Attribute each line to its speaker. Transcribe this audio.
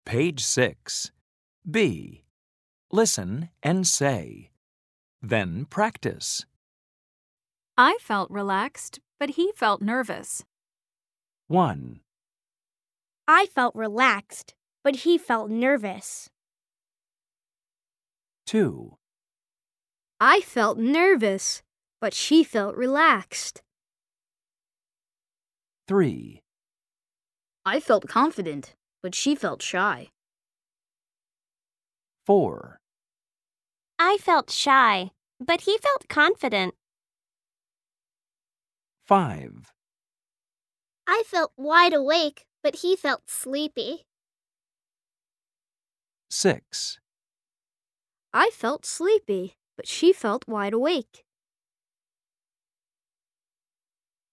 Speaker 1: Page 6. B. Listen and say. Then practice.
Speaker 2: I felt relaxed, but he felt nervous.
Speaker 1: 1,
Speaker 3: I felt relaxed, but he felt nervous.
Speaker 1: 2,
Speaker 3: I felt nervous, but she felt relaxed.
Speaker 1: 3,
Speaker 3: I felt confident, but she felt shy.
Speaker 1: 4,
Speaker 4: I felt shy, but he felt confident.
Speaker 1: 5,
Speaker 5: I felt wide awake, but he felt sleepy.
Speaker 1: 6.
Speaker 3: I felt sleepy, but she felt wide awake.